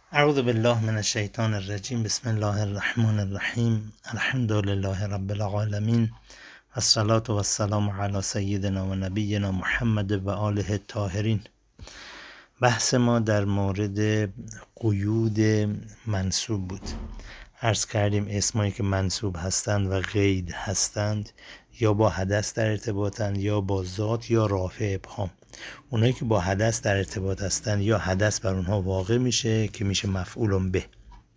اعوذ بالله من الشیطان الرجیم. بسم الله الرحمن الرحیم. الحمد لله رب العالمین، الصلاة و السلام علی سیدنا و نبینا محمد و آله الطاهرین. بحث ما در مورد قیود منصوب بود. عرض کردیم اسمایی که منصوب هستند و قید هستند یا با حدث در ارتباطند یا با ذات یا رافع ابهام. اونایی که با حدث در ارتباط هستند یا حدث بر اونها واقع میشه که میشه مفعول به.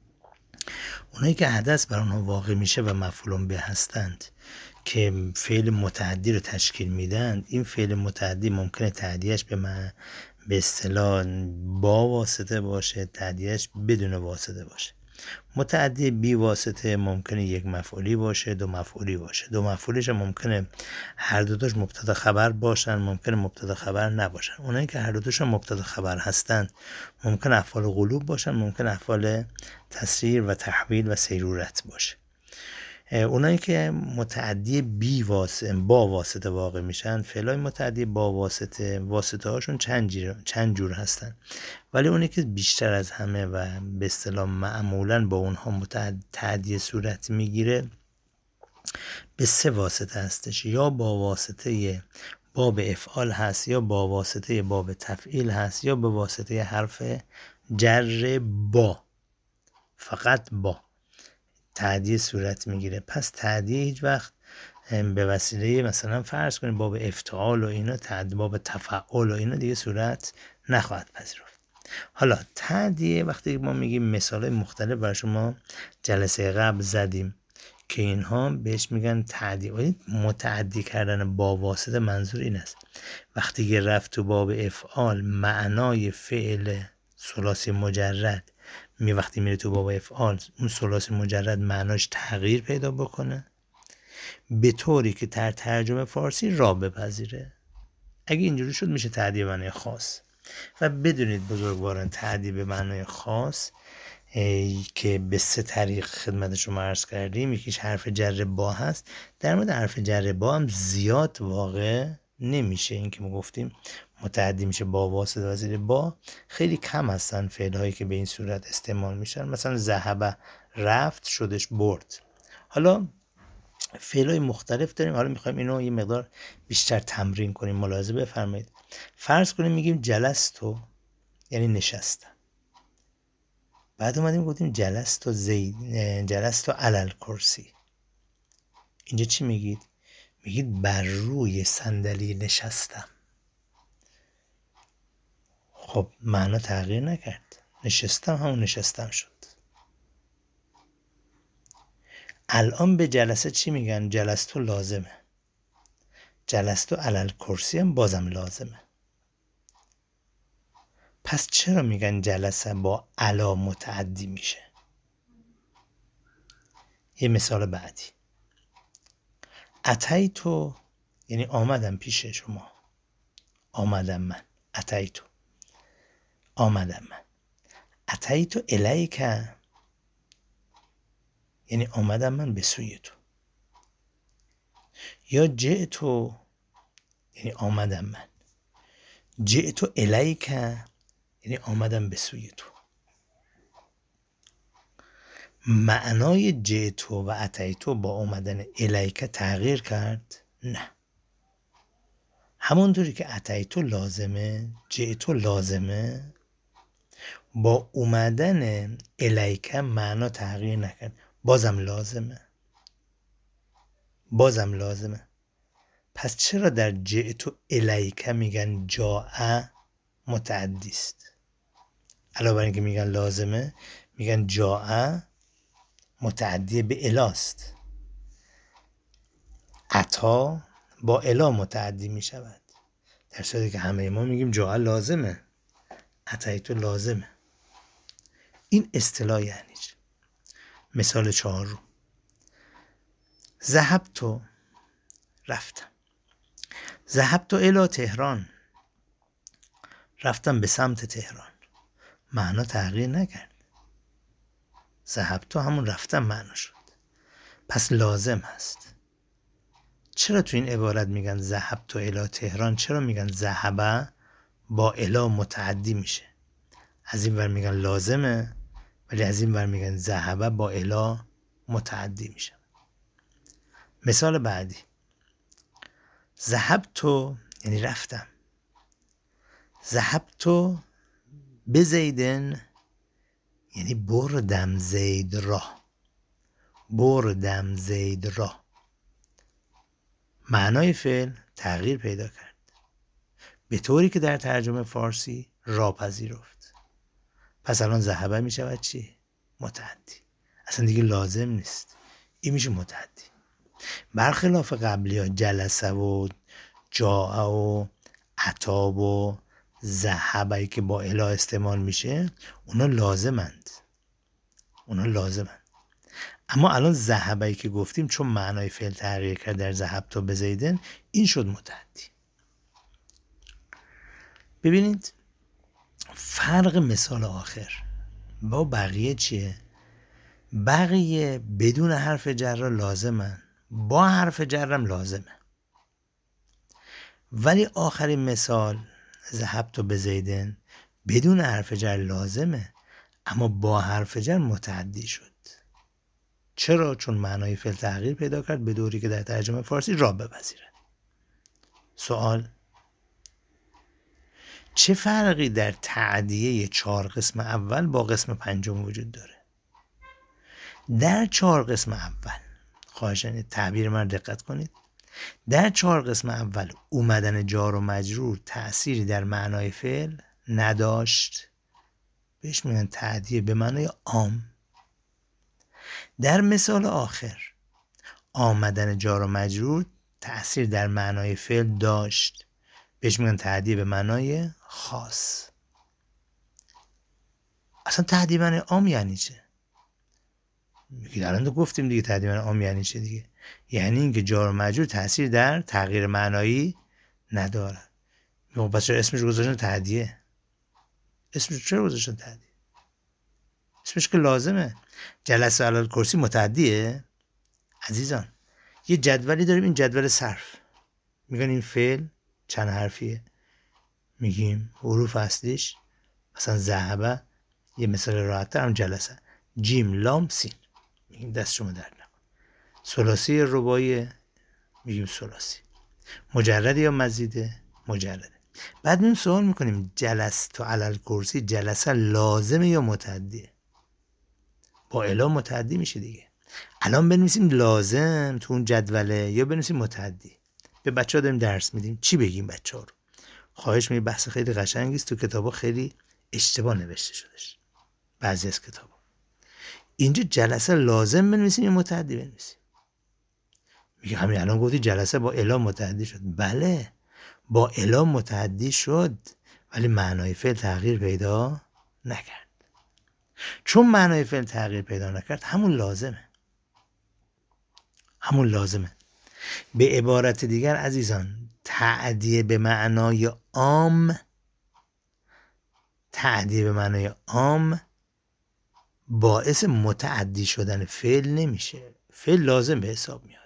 اونایی که حدث بر اونها واقع میشه و مفعول به هستند که فعل متعدی رو تشکیل میدن، این فعل متعدی ممکنه تعدیهش به اصطلاح با واسطه باشه، تعدیهش بدون واسطه باشه. متعدی بی واسطه ممکنه یک مفعولی باشه، دو مفعولی باشه. دو مفعولیش ممکنه هر دو تاش مبتدا خبر باشن، ممکنه مبتدا خبر نباشن. اونایی که هر دو تاشون مبتدا خبر هستند ممکن افعال قلوب باشن، ممکن افعال تسریر و تحویل و سیرورت باشه. اونایی که متعدی با واسطه واقع میشن، فعلای متعدی با واسطه هاشون چند جور هستن، ولی اونی که بیشتر از همه و به اصطلاح معمولا با اونها تعدیه صورت میگیره به سه واسطه هستش. یا با واسطه باب افعال هست، یا با واسطه باب تفعیل هست، یا به واسطه حرف جر با، فقط با تعدیه صورت میگیره. پس تعدیه هیچ وقت به وسیله مثلا فرض کنید باب افتعال و اینا، باب تفعال و اینا دیگه صورت نخواهد پذیرفت. حالا تعدیه وقتی ما میگیم مثالای مختلف برای شما جلسه قبل زدیم که اینها بهش میگن تعدیه. متعدی کردن با واسطه منظور این است وقتی که رفت تو باب افعال معنای فعل ثلاثی مجرد وقتی میره تو باب افعال اون ثلاثی مجرد معناش تغییر پیدا بکنه به طوری که در ترجمه فارسی را بپذیره. اگه اینجوری شد میشه تعدیه به معنای خاص. و بدونید بزرگواران تعدیه به معنای خاص که به سه طریق خدمت شما عرض کردیم، یکیش حرف جر با هست. در مورد حرف جر با هم زیاد واقع نمیشه. این که ما گفتیم متعدی میشه با واسطه و زیر با، خیلی کم هستن فعل هایی که به این صورت استعمال میشن. مثلا ذهب رفت شدش برد. حالا فعل های مختلف داریم. حالا میخوایم اینو یه مقدار بیشتر تمرین کنیم. ملاحظه بفرمایید. فرض کنیم میگیم جلستو یعنی نشستم، بعد اومدیم گفتیم جلستو علل کرسی. اینجا چی میگید؟ میگید بر روی صندلی نشستم. خب معنا تغییر نکرد، نشستم همون نشستم شد. الان به جلسه چی میگن؟ جلستو لازمه. جلستو علل کرسی هم بازم لازمه. پس چرا میگن جلسه با علا متعدی میشه؟ یه مثال بعدی. اتیتو یعنی آمدم پیش شما. آمدم من. اتیتو آمدم من. اتیتو الیکه یعنی آمدم من به سوی تو. یا جئتو یعنی آمدم من. جئتو الیکه یعنی آمدم به سوی تو. معنای جئتو و اتیتو با آمدن الیکه تغییر کرد؟ نه. همونطوری که اتیتو لازمه، جئتو لازمه، با اومدن الیکه معنا تغییر نکرد، بازم لازمه. پس چرا در جئتو الیکه میگن جاء متعدی است؟ علاوه بر اینکه میگن لازمه، میگن جاء متعدی به الاست. عطا با الا متعدی میشود، در صورتی که همه ما میگیم جاء لازمه، اتیتو لازمه. این اصطلاح یعنی چه؟ مثال 4. ذهبتو رفتم. ذهبتو الی تهران رفتم به سمت تهران. معنا تغییر نکرد. ذهبتو همون رفتم معنا شد، پس لازم هست. چرا تو این عبارت میگن ذهبتو الی تهران؟ چرا میگن ذهب با الی متعدی میشه؟ از این ور میگن لازمه، ولی از این ور میگن ذهب با الی متعدی میشه. مثال بعدی، ذهبت یعنی رفتم، ذهبت به زیدن یعنی بردم زید را، بردم زید را. معنای فعل تغییر پیدا کرد به طوری که در ترجمه فارسی را پذیرفت. پس الان ذهب می شود چی؟ متعدی. اصلا دیگه لازم نیست، این میشه متعدی. برخلاف قبلی ها جلسه و جاء و عطاب و ذهبی که با الی استعمال میشه اونا لازمند، اونا لازمند. اما الان ذهبی که گفتیم چون معنای فعل تغییر کرد در ذهبت به زیدن، این شد متعدی. ببینید فرق مثال آخر با بقیه چیه؟ بقیه بدون حرف جر لازمن، با حرف جرم لازمه. ولی آخرین مثال ذهبت به زیدن بدون حرف جر لازمه اما با حرف جر متعدی شد. چرا؟ چون معنای فعل تغییر پیدا کرد به دوری که در ترجمه فارسی را بپذیرد. سوال، چه فرقی در تعدیه 4 قسم اول با قسم پنجم وجود داره؟ در 4 قسم اول، خواهشاً تعبیر من دقت کنید، در 4 قسم اول اومدن جار و مجرور تأثیری در معنای فعل نداشت، بهش میگن تعدیه به معنای عام. در مثال آخر آمدن جار و مجرور تأثیر در معنای فعل داشت، بهش میگن تعدیه به معنای خاص. اصلا تعدیه به معنای عام یعنی چه؟ میگید الان تو گفتیم دیگه تعدیه به معنای عام یعنی چه دیگه؟ یعنی اینکه جار و مجرور تأثیر در تغییر معنایی نداره. میگم پس چرا اسمش گذاشتن تعدیه؟ اسمش چرا گذاشتن تعدیه؟ اسمش که لازمه. جلسه علی الکرسی متعدیه؟ عزیزان یه جدولی داریم، این جدول صرف، میگن این فعل چند حرفیه، میگیم حروف اصلیش مثلا ذهبه، یه مثال راحت‌تر هم جلسه، جیم لام سین، میگیم دست شما درد نکن. ثلاثی رباعی میگیم ثلاثی. مجرد یا مزیده؟ مجرده. بعد میگیم سوال میکنیم جلست علی الکرسی جلسه لازمه یا متعدیه؟ با الی متعدی میشه دیگه. الان بنویسیم لازم تو اون جدوله یا بنویسیم متعدی؟ به بچه‌ها داریم درس میدیم، چی بگیم بچه‌ها رو؟ خواهش می‌کنم، بحث خیلی قشنگی است، تو کتابا خیلی اشتباه نوشته شدهش بعضی از کتابا. اینجا جلسه لازم بنویسیم یا متعدی بنویسیم؟ میگه همین الان گفتی جلسه با الی متعدی شد. بله با الی متعدی شد ولی معنای فعل تغییر پیدا نکرد. چون معنای فعل تغییر پیدا نکرد همون لازمه، همون لازمه. به عبارت دیگر عزیزان تعدیه به معنای عام، تعدیه به معنای عام باعث متعدی شدن فعل نمیشه. فعل لازم به حساب میاد،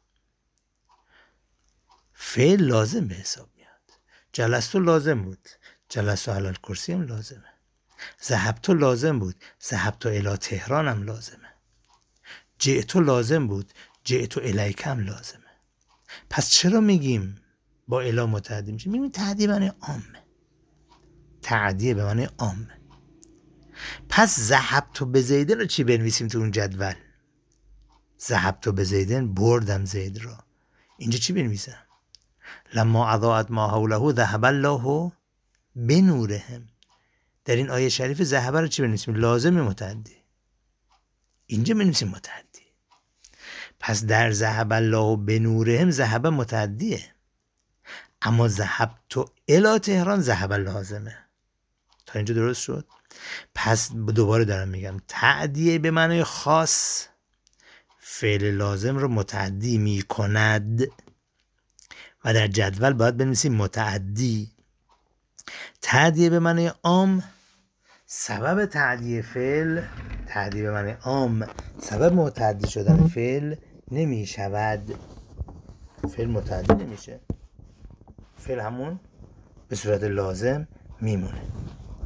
فعل لازم به حساب میاد. جلستو لازم بود، جلستو علی الکرسی هم لازمه. ذهبتو لازم بود، ذهبتو الی تهران هم لازمه. جئتو لازم بود، جئتو الیک هم لازمه. پس چرا میگیم با الی متعدی میشه؟ میگیم تعدیه به معنی عامه، تعدیه به معنی عامه. پس ذهبتو به زیدن رو چی بنویسیم تو اون جدول؟ ذهبتو به زیدن بردم زید را. اینجا چی بنویسم؟ لما اضاءت ما حوله ذهب الله بنورهم. در این آیه شریف ذهب رو چی بنویسیم؟ لازم متعدی. اینجا بنویسیم متعدی. پس در ذهب الله بنورهم ذهب متعدیه، اما ذهبتو الی تهران ذهب لازمه. تا اینجا درست شد؟ پس دوباره دارم میگم تعدیه به معنای خاص فعل لازم رو متعدی میکند و در جدول باید بنویسیم متعدی. تعدیه به معنای عام سبب تعدیه فعل، تعدیه به معنای عام سبب متعدی شدن فعل نمی شود. فعل متعدی نمیشه، فعل همون به صورت لازم میمونه.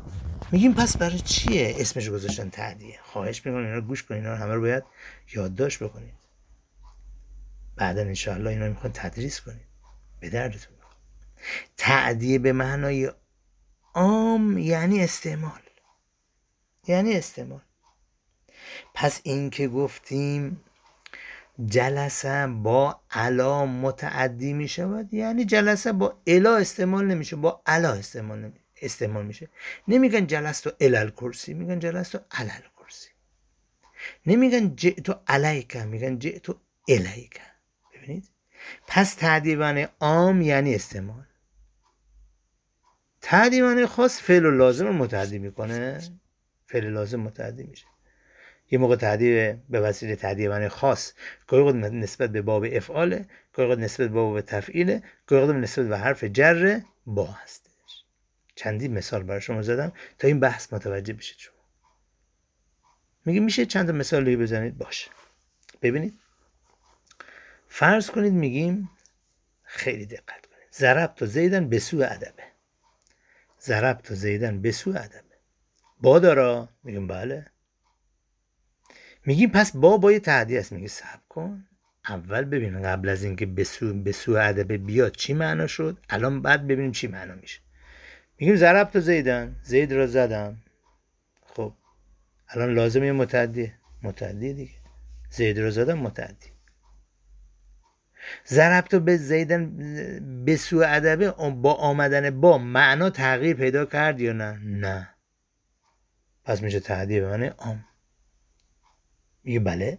میگیم پس برای چیه اسمش گذاشتن تعدیه؟ خواهش میکنم اینا رو گوش کنید، اینا رو همه رو باید یادداشت بکنید، بعدا انشاءالله اینا رو میخواین تدریس کنید، به دردتون بخوره. تعدیه به معنای عام یعنی استعمال، یعنی استعمال. پس این که گفتیم جلسه با علا متعدی می شود، یعنی جلسه با الا استعمال نمیشه، با علا استعمال میشه. نمیگن جلستو الال کرسی، میگن جلستو علل کرسی. نمیگن جئتو علیک، میگن جئتو الیک. ببینید، پس تعدیبان عام یعنی استعمال، تعدیبان خاص فعل و لازم رو متعدی میکنه، فعل لازم متعدی میشه. یه موقع تعدیه به وسیله تعدیه معنی خاص، گاهی اوقات نسبت به باب افعاله، گاهی اوقات نسبت به باب تفعیله، گاهی اوقات نسبت به حرف جر با هستش. چندین مثال برای شما زدم تا این بحث متوجه بشید. شما میگه میشه چند تا مثال دیگه بزنید؟ باشه. ببینید، فرض کنید میگیم، خیلی دقت کنید، ضربت زیدن به سوء ادبه، ضربت زیدن به سوء ادبه، با دارا؟ میگیم بله. میگیم پس با یه تعدیه است. میگه صبر کن، اول ببین قبل از اینکه به سو ادبه بیاد چی معنا شد، الان بعد ببینیم چی معنا میشه. میگیم ضربت زیدن، زید را زدم. خب الان لازم یه متعدی دیگه، زید را زدم متعدی. ضربت به زیدن به سو ادبه با آمدن با معنا تغییر پیدا کرد یا نه؟ نه. پس میشه تعدیه به معنی عام. میگه بله،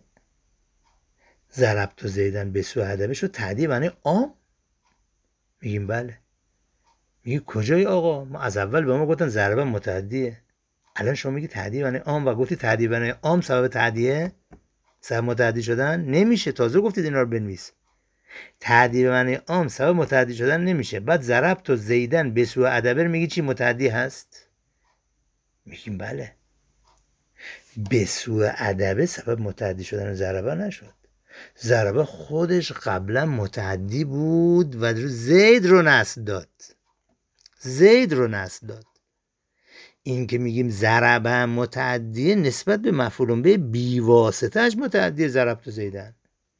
ضربت زیدن به سو ادبه شد تعدیه معنی عام. میگیم بله. میگه کجای آقا؟ ما از اول به ما گفتن ضربه متعدیه، الان شما میگی تعدیه معنی عام و گفتی تعدیه معنی عام سبب تعدیه، سبب متعدی شدن نمیشه. تازه گفتید اینا رو بنویس. تعدیه معنی عام سبب متعدی شدن نمیشه. بعد ضربت و زیدن به سوء ادبه میگی چی متعدی هست؟ میگیم بله. به سوء ادبه سبب متعدی شدن ضربه نشد. ضربه خودش قبلا متعدی بود و زید رو نصب داد، زید رو نصب داد. این که میگیم ضربه متعدیه نسبت به مفعول به بیواسطهش متعدیه، ضربت و زیدن.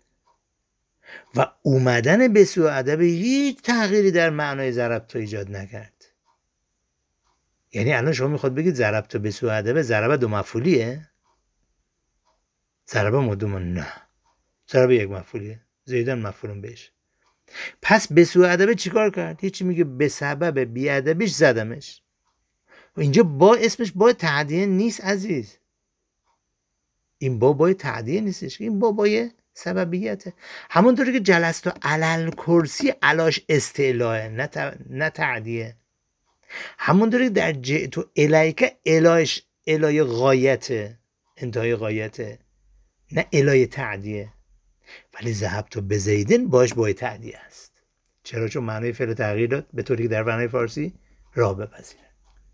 و اومدن به سوء ادبه هیچ تغییری در معنای ضربت ایجاد نکرد. یعنی الان شما میخواد بگید ضربت به سوء ادبه ضربه دو مفعولیه؟ ضربه مدوم؟ نه، ضربه یک مفعولیه، زیدن مفعول بهش. پس به سوء ادبه چیکار کرد؟ هیچی، میگه به سبب بیادبیش زدمش. و اینجا با اسمش با تعدیه نیست عزیز، این با تعدیه نیستش، این با سببیته. همونطوری که جلست و علل کرسی علاش استعلاه نه تعدیه. همونطوری که در جئت و الیک الهش الای غایته، انتهای غایته، نه الای تعدیه. ولی ذهبت و بزیدن باش با تعدیه است. چرا؟ چون معنای فعل تغییر داد به طوری که در معنای فارسی را بپذیره.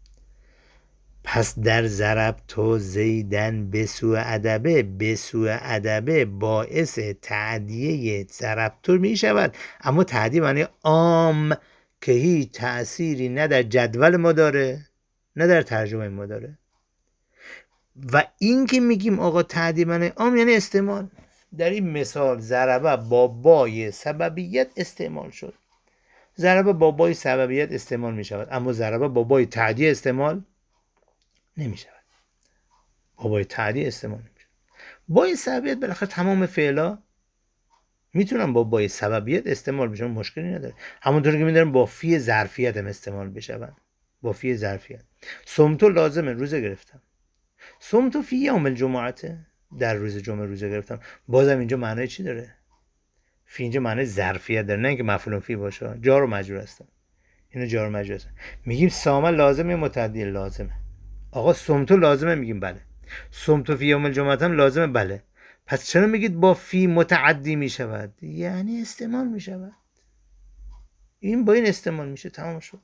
پس در ضربت و زیدن به سوء ادبه، به سوء ادبه باعث تعدیه ضربت می شود، اما تعدیه معنی عام که هیچ تأثیری نه در جدول ما داره نه در ترجمه ما داره. و این که میگیم آقا تعدیه معنی عام یعنی استعمال. در این مثال ضربه با بای سببیت استعمال شد، ضربه با بای سببیت استعمال می شود، اما ضربه با بای تعدیه استعمال نمی شود. بای تعدیه استعمال نمی شود. بای سببیت بالاخره تمام فعلا میتونن با بای سببیت استعمال بشن، مشکلی نداره. همونطور که میدارم با فی ظرفیت هم استعمال بشن. با فی ظرفیت صمتو لازمه، روزه گرفتم. صمتو فی یوم الجمعه، در روز جمعه روزه گرفتم. بازم اینجا معنی چی داره؟ فی اینجا معنی ظرفیت داره، نه اینکه مفعول فی باشه. جار و مجرور هستن، اینو جار و مجرور هستن. میگیم سام لازمه متعدی؟ لازمه. آقا صمتو لازمه؟ میگیم بله. صمتو فی یوم الجمعه هم لازمه؟ بله. پس چرا میگید با فی متعدی میشود؟ یعنی استعمال میشود. این با این استعمال میشه، تمام شد.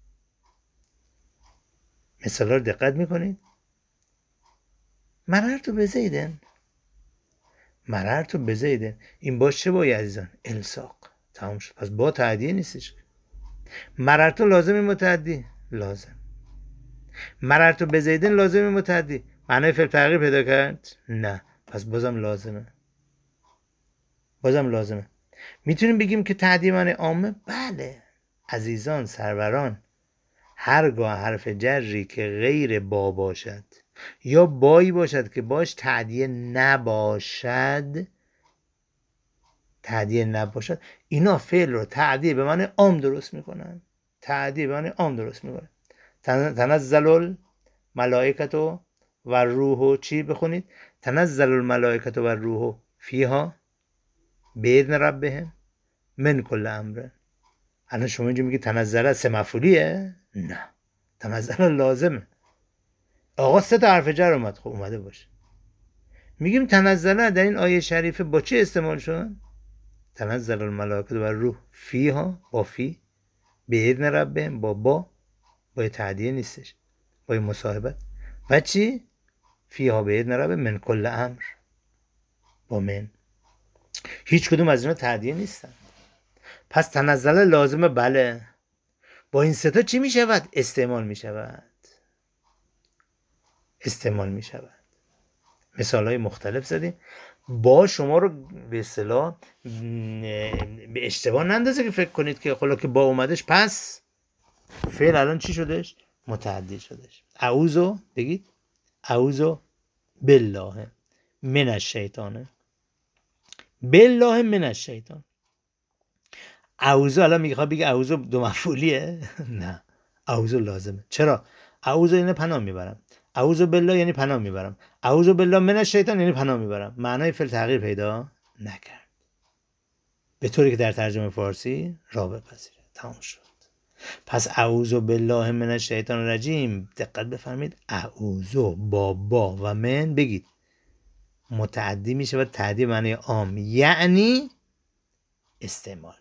مثلا رو دقت میکنید. مررتو بزیدن، مررتو بزیدن، این باش چه بایی عزیزان؟ الساق، تمام شد. پس با تعدیه نیستش. مررتو لازم متعدی؟ لازم. مررت به زیدن لازم متعدی، معنای فعل تغییر پیدا کرد؟ نه. پس بازم لازمه. میتونیم بگیم که تعدی معنی عامه؟ بله عزیزان سروران، هرگاه حرف جری که غیر با باشد یا بایی باشد که باش تعدیه نباشد اینا فعل رو تعدیه به معنی عام درست میکنن. تنزل الملائکت و روح، چی بخونید؟ تنزل الملائکت و روح فیها باذن ربهم من کل امر. الان شما اینجا میگی تنزل سه مفعولیه؟ نه، تنزل لازمه. آقا 3 تا حرف جر اومد، خب اومده باشه. میگیم تنزل در این آیه شریفه با چه استعمال شد؟ تنزل الملائکه و روح فیها، با فی، باذن ربهم، با تعدیه نیستش، با مصاحبت. و چی؟ فیها باذن ربهم من کل امر، با من. هیچ کدوم از اینا تعدیه نیستن. پس تنزل لازمه، بله. با این 3 تا چی میشود؟ استعمال میشود. مثال های مختلف زدیم. با شما رو به اصطلاح به اشتباه نندازه که فکر کنید که خلا که با اومدش پس فعل الان چی شدش؟ متعدی شدش. اعوذ، بگید اعوذ بالله من الشیطان. بالله من الشیطان. اعوذ الان میخواد بگه اعوذ 2 مفعولیه؟ نه، اعوذ لازمه. چرا؟ اعوذ اینه پناه میبرم، اعوذ بالله یعنی پناه میبرم، اعوذ بالله من الشیطان یعنی پناه میبرم. معنای فعل تغییر پیدا نکرد، به طوری که در ترجمه فارسی را بپذیره. تمام شد. پس اعوذ بالله من الشیطان الرجیم، دقت بفرمایید، اعوذ با و من بگید متعدی میشه و تعدی معنی عام، یعنی استعمال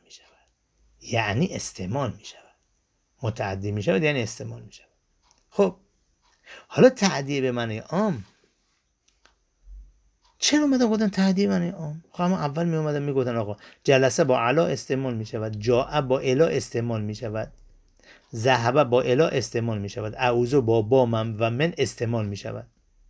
میشود. متعدی میشود یعنی استعمال میشود. خب حالا تعدیه به معنی عام، چرا اومدن گفتن تعدیه معنی عام؟ خب هم اول می اومدن میگفتن آقا جلسه با علا استعمال میشود، جاء با الا استعمال میشود، ذهب با الا استعمال میشود، اعوذ با من و من استعمال میشود.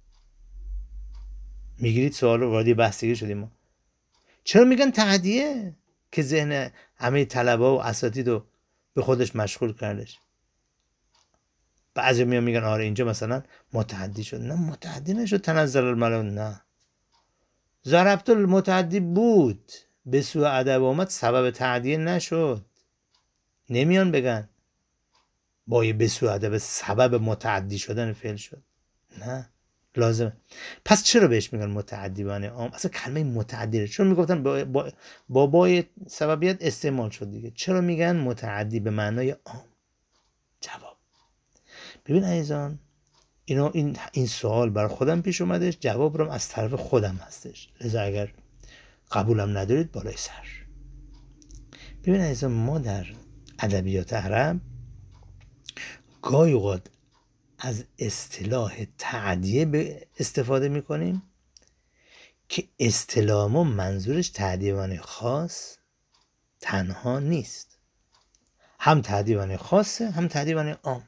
میگیرید سوال رو؟ وارد بحثی شدیم ما. چرا میگن تعدیه؟ که ذهن همه طلبه و اساتید رو به خودش مشغول کردش. بعضی میگن آره اینجا مثلا متعدی شد. نه متعدی نشد. تنزل الملائکه، نه، ضربت المتعدی بود، به سوء ادب اومد، سبب تعدیه نشد. نمیان بگن با یه به سوء ادب سبب متعدی شدن فعل شد. نه، لازمه. پس چرا بهش میگن متعدی معنی عام؟ اصلا کلمه متعدی چون میگفتن با سببیت استعمال شد دیگه. چرا میگن متعدی به معنای عام؟ جواب ببین عزیزان، این سوال برای خودم پیش اومدش، جواب رو از طرف خودم هستش، لذا اگر قبولم ندارید بالای سر. ببین عزیزان، ما در ادبیات عرب گاهی اوقات از اصطلاح تعدیه استفاده میکنیم که اصطلاح ما منظورش تعدیه معنی خاص تنها نیست، هم تعدیه معنی خاصه هم تعدیه معنی عام،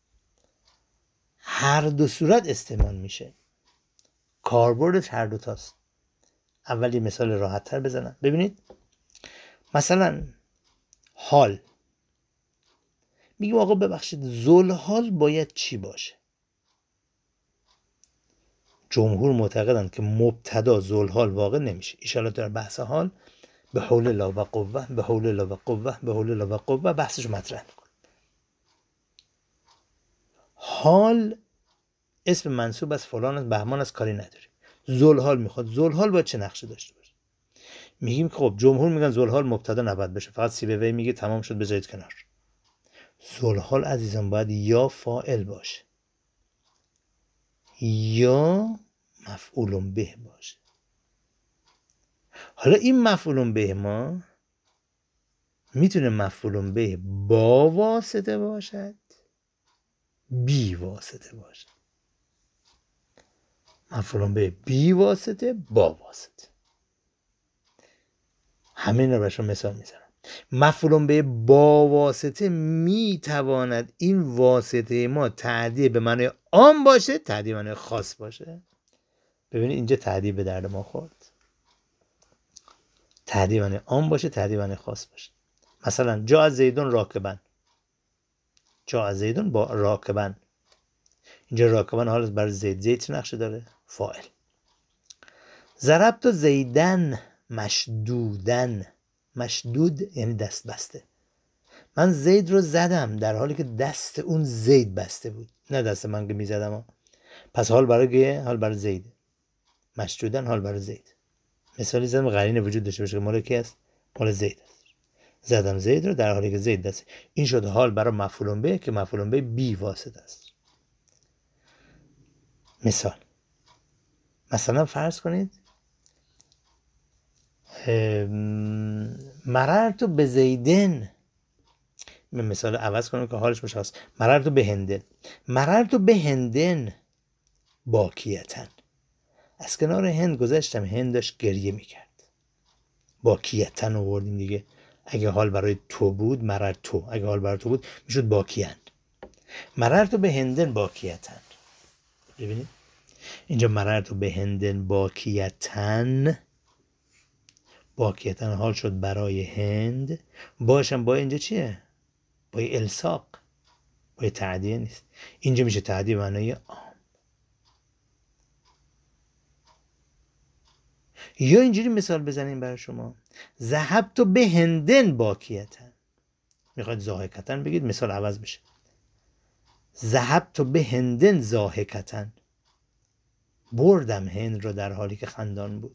هر دو صورت استعمال میشه، کاربردش هر دو تاست. اولی مثال راحت تر بزنم. ببینید مثلا حال، میگیم آقا ببخشید ذوالحال باید چی باشه؟ جمهور معتقدند که مبتدا ذوالحال واقع نمیشه. ان در بحث حال به حول الله و قوه، به حول الله و قوه، به حول الله و قوه بحثش مطرح میکنه. حال اسم منصوب از فلان از بهمان از کاری نداریم. ذوالحال میخواد، ذوالحال باید چه نقشی داشته باشه؟ میگیم که خب جمهور میگن ذوالحال مبتدا نباید بشه، فقط سیبوی میگه تمام شد بذارید کنار. ذوالحال عزیزان باید یا فاعل باشه یا مفعول به باشه. حالا این مفعول به ما میتونه مفعول به با واسطه باشد، بی واسطه باشد. مفعول به بی واسطه، با واسطه. همین رو برشون مثال میزنم. مفعول به با واسطه میتواند این واسطه ما تعدیه به معنی عام باشه، تعدیه به معنی خاص باشه. ببینید اینجا تعدیه به درد ما خورد. تعدیه به معنی عام باشه، تعدیه به معنی خاص باشه. مثلا جاء زیدون راکبن، جاء زیدون با راکبن. اینجا راکبن حالا برای زید چه نقشه داره؟ فاعل. ضربت زیدن مشدودن، مشدود یعنی دست بسته. من زید رو زدم در حالی که دست اون زید بسته بود، نه دست من که میزدم. پس حال برای زید. مشدودن حال برای زید. مثالی زدم قرینه وجود داشته باشه که مال کی است؟ مال زید است. زدم زید رو در حالی که زید دست. این شده حال برای مفعول به که مفعول به بی واسطه است. مثلا فرض کنید مررت به زیدن، مثال عوض کنم که حالش مشخص. مررت به هندن، مررت به هندن باکیتن، از کنار هند گذشتم، هند داشت گریه میکرد. باکیتن آوردیم دیگه. اگه حال برای تو بود مرر تو، اگه حال برای تو بود میشد باکیان. مررت به هندن باکیتن. ببینید اینجا مررت به هندن باکیتن، باکیتن حال شد برای هند. باشم با اینجا چیه؟ با الساق، با تعدیه نیست. اینجا میشه تعدیه معنای عام. یا اینجوری مثال بزنیم برای شما، ذهبت به هندن باکیتن. میخواید ضاحکتن بگید، مثال عوض بشه. ذهبت به هندن ضاحکتن، بردم هند رو در حالی که خندان بود.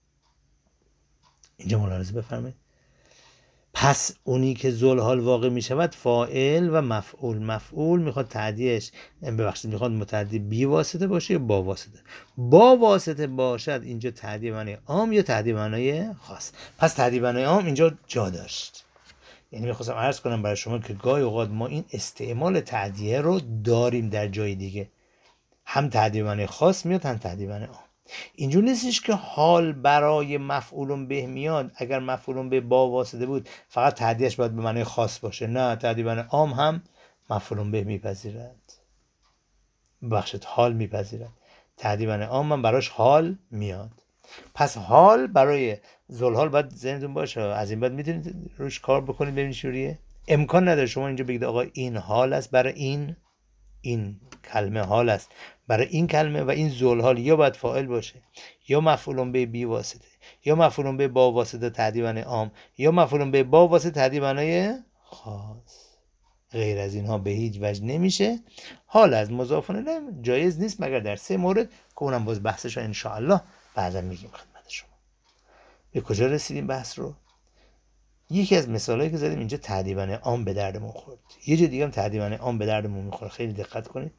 اینجا ملاحظه بفرمایید. پس اونی که ذوالحال واقع می شود فاعل و مفعول. مفعول میخواد تعدیهش، ببخشید میخواد متعدی بی واسطه باشه یا با واسطه. با واسطه باشد اینجا تعدیه معنی عام یا تعدیه معنی خاص. پس تعدیه معنی عام اینجا جا داشت. یعنی میخواستم عرض کنم برای شما که گاهی اوقات ما این استعمال تعدیه رو داریم در جای دیگه. هم تعدیه معنی خاص میاد، هم تعدیه معنی عام. اینجور نیستش که حال برای مفعول به میاد، اگر مفعول به با واسطه بود فقط تعدیهش باید به معنی خاص باشه. نه، تعدیه معنی عام هم مفعول به میپذیرد. ببخشید حال میپذیرد. تعدیه معنی عام هم براش حال میاد. پس حال برای ذوالحال باید ذهنتون باشه. از این بعد میتونید روش کار بکنید ببینید چجوریه. امکان نداره شما اینجا بگید آقا این حال است برای این کلمه حال است برای این کلمه و این ذوالحال یا باید فاعل باشه یا مفعول به بی واسطه یا مفعول به با واسطه تعدیه معنی عام یا مفعول به با واسطه تعدیه معنی خاص. غیر از اینها به هیچ وجه نمیشه. حال از مضاف الیه جایز نیست مگر در 3 مورد که اونم باز بحثش رو ان شاء الله بعدا میگیم خدمت شما. به کجا رسیدیم بحث رو؟ یکی از مثالایی که زدیم اینجا تعدیه معنی عام به دردمون خورد. یه جای دیگه هم تعدیه معنی عام به دردمون میخوره. خیلی دقت کنید.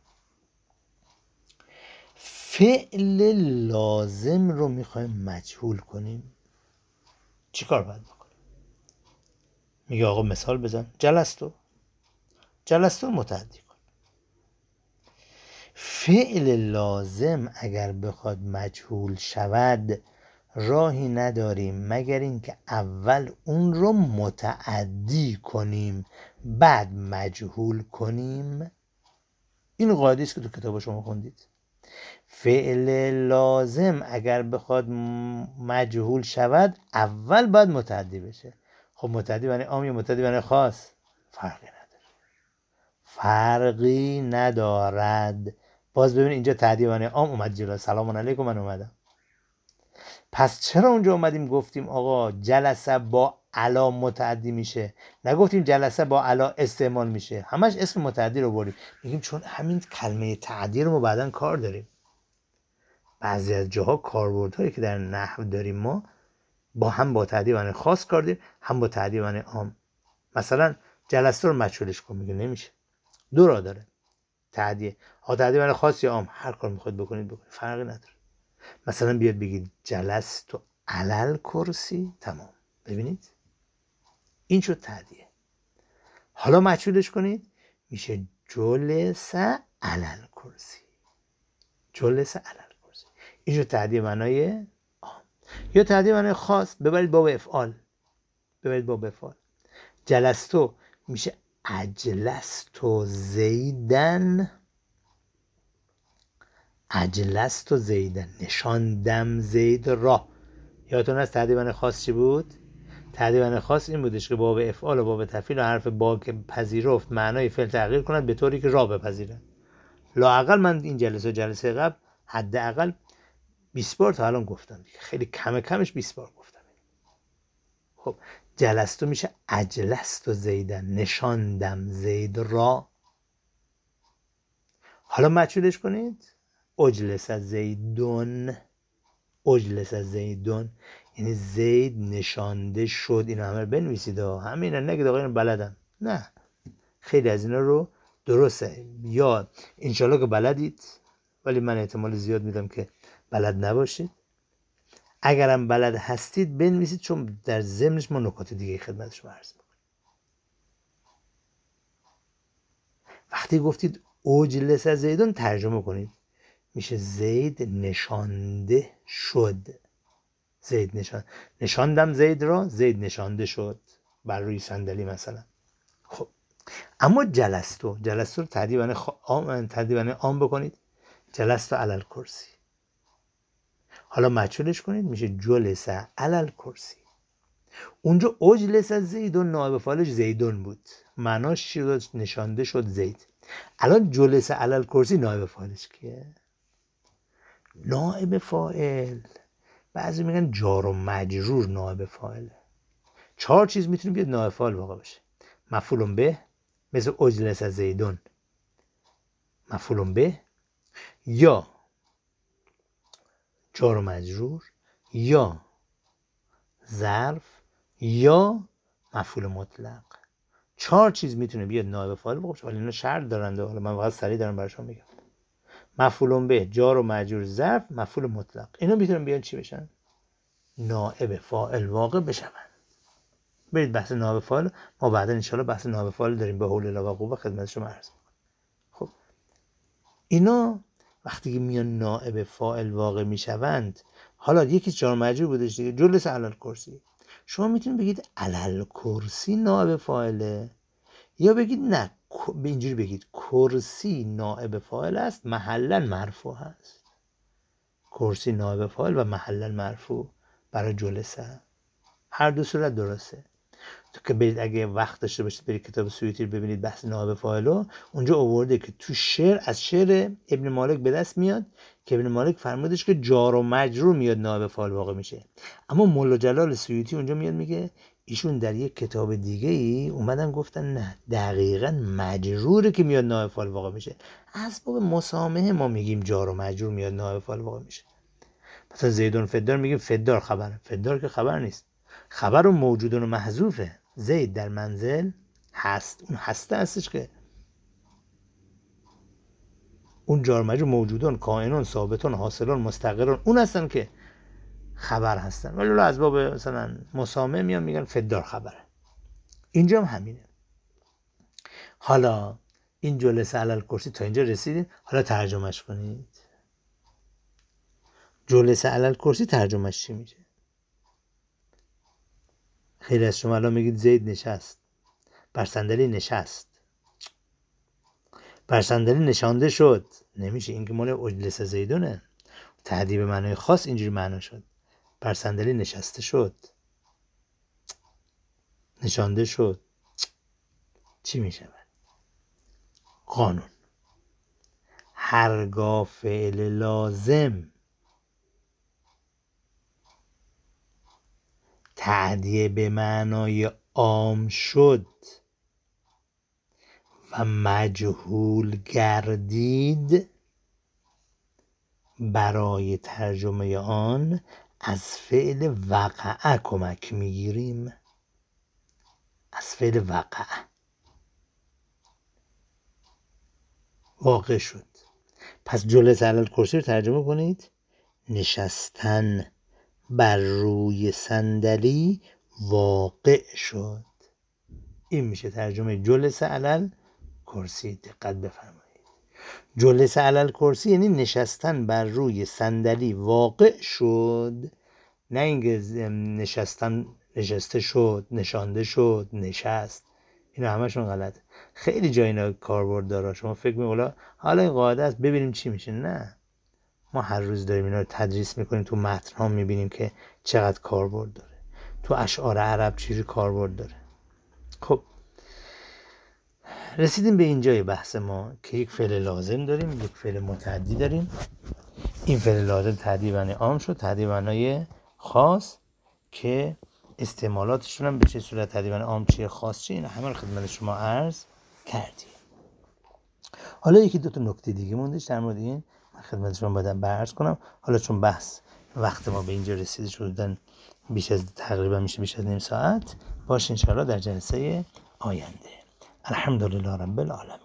فعل لازم رو میخوایم مجهول کنیم، چی کار باید بکنیم؟ میگه آقا مثال بزن. جلستو متعدی کن. فعل لازم اگر بخواد مجهول شود راهی نداریم مگر اینکه اول اون رو متعدی کنیم بعد مجهول کنیم. این قاعده است که تو کتاب شما خوندید. فعل لازم اگر بخواد مجهول شود اول باید متعدی بشه. خب متعدی معنی عام یا متعدی معنی خاص؟ فرقی ندارد. باز ببین اینجا تعدیه معنی عام اومد جلو. سلام علیکم من اومدم. پس چرا اونجا اومدیم گفتیم آقا جلسه با علا متعدی میشه، نگفتیم جلسه با علا استعمال میشه؟ همش اسم متعدی رو بریم. میگیم چون همین کلمه تعدیه رو ما بعداً کار داریم. بعضی از جاها کاربردهایی که در نحو داریم ما با تعدیه معنی خاص کار داریم، هم با تعدیه معنی عام. مثلا جلسه رو مجهولش کن، میگه نمیشه. 2 راه داره تعدیه معنی خاص یا عام. هر کار میخواید بکنید فرقی نداره. مثلا بیاد بگید جلست و علل کرسی، تمام. ببینید این شد تعدیه. حالا مجهولش کنید میشه جلس علل کرسی. جلس علل کرسی. این شد تعدیه معنای عام. یا تعدیه معنای خاص ببرید باب افعال. جلستو میشه اجلستو زیدن، اجلستو زیدن، نشاندم زید را. یادتون از تهدیدن خاص چی بود؟ تهدیدن خاص این بودش که باب افعال و باب تفعیل و حرف با که پذیرفت معنای فعل تغییر کند به طوری که را بپذیرد. لااقل من این جلسه قبل حداقل 20 بار تا الان گفتم دیگه، خیلی کمش 20 بار گفتم. خب جلستو میشه اجلستو زیدن، نشاندم زید را. حالا مجهولش کنید، اجلس زیدون، اجلس زیدون یعنی زید نشانده شد. اینا همه رو بنویسید ها، همین نگید آقا اینو بلدم، نه، خیلی از اینا رو درسته یا انشالله که بلدید، ولی من احتمال زیاد میدم که بلد نباشید. اگرم بلد هستید بنویسید، چون در ضمنش ما نکات دیگه خدمت شما عرض می‌کنم. وقتی گفتید اجلس زیدون ترجمه کنید، میشه زید نشانده شد. زید نشاندم زید را، زید نشانده شد بر روی صندلی مثلا. خب اما جلستو رو تهدیدن عام بکنید، جلستو علل کرسی. حالا مجهولش کنید، میشه جلس علل کرسی. اونجا اجلس زیدون نائب فاعلش زیدون بود، معناش چی بود؟ نشانده شد زید. الان جلس علل کرسی نائب فاعلش کیه؟ نائب فاعل بعضی میگن جار و مجرور نائب فاعله. 4 چیز میتونه بیاد نائب فاعل واقع بشه. مفعول به، مثل اجلس زیدون مفعول به، یا جار و مجرور، یا ظرف، یا مفعول مطلق. 4 چیز میتونه بیاد نائب فاعل باشه، ولی اینا شرط دارن. حالا من واقعا سریع دارم براشون میگم. مفعول به، جار و مجرور، ظرف، مفعول مطلق، اینا میتونن بیان چی بشن؟ نائب فاعل واقع بشن. برید بحث نائب فاعل، ما بعدا ان شاءالله بحث نائب فاعل داریم به حول الله و قوه خدمت شما عرض می‌کنم. خب اینا وقتی که میان نائب فاعل واقع میشوند، حالا یکی جار مجرور بودش دیگه، جلس علل کرسی. شما میتونید بگید علل کرسی نائب فاعله، یا بگید نه به اینجوری بگید کرسی نائب فاعل است محلا مرفوع هست. کرسی نائب فاعل و محلا مرفوع برای جلسه، هر دو صورت درسته. تو که برید اگه وقت داشته باشید برید کتاب سیوطی رو ببینید، بحث نائب فاعل اونجا آورده که تو شعر از شعر ابن مالک به دست میاد که ابن مالک فرمودش که جار و مجرور میاد نائب فاعل واقع میشه. اما مولا جلال سیوطی اونجا میاد میگه ایشون در یک کتاب دیگه ای اومدن گفتن نه، دقیقاً مجروره که میاد نائب فاعل واقع میشه. از باب مسامحه ما میگیم جار و مجرور میاد نائب فاعل واقع میشه. مثلا زیدون فدار میگیم فدار خبر، فدار که خبر نیست، خبر و موجودون و محذوفه. زید در منزل هست، اون هسته هستش که اون جار مجرور موجودون، کائنون، ثابتون، حاصلون، مستقرون اون هستن که خبر هستن. ولی از باب مثلا مسامه میان میگن فدار خبره. اینجا هم همینه. حالا این جلسه علل کرسی تا اینجا رسیدیم، حالا ترجمهش کنید. جلسه علل کرسی ترجمهش چی میشه؟ خیلی از شما الان میگید زید نشست، بر صندلی نشست، بر صندلی نشانده شد. نمیشه، این که مال اجلس زیدونه. تهدید به معنای خاص اینجوری معنا شد، بر صندلی نشسته شد، نشانده شد. چی میشه؟ قانون هرگاه فعل لازم تهدید به معنای عام شد و مجهول گردید، برای ترجمه آن از فعل وقع کمک میگیریم. از فعل وقع، واقع شد. پس جلسه علل کرسی رو ترجمه کنید نشستن بر روی صندلی واقع شد. این میشه ترجمه جلسه علل کرسی. دقت بفرمایید، جلسه علل کرسی یعنی نشستن بر روی صندلی واقع شد، نه اینکه نشستن نشسته شد، نشانده شد، نشست. اینا همشون غلطه. خیلی جای اینا کاربرد داره. شما فکر می‌کنید حالا این قاعده است ببینیم چی میشه. نه، ما هر روز داریم اینا رو تدریس میکنیم. تو متن ها میبینیم که چقدر کاربرد داره. تو اشعار عرب چیزی کاربرد داره. خب رسیدیم به اینجای بحث ما که یک فعل لازم داریم، یک فعل متعدی داریم. این فعل لازم تعدی معنی عام شد، تعدی معنای خاص که استعمالاتشون هم به چه صورت، تعدی معنی عام چیه، خاص چیه، این همه رو خدمت شما عرض کردیم. حالا یکی دو تا نکته دیگه موندش در مورد این من خدمت شما باید عرض کنم. حالا چون بحث وقت ما به اینجا رسیده شدن، بیش از تقریبا میشه بیش از نیم ساعت، باشه انشاءالله در جلسه آینده. الحمدلله رب العالمین.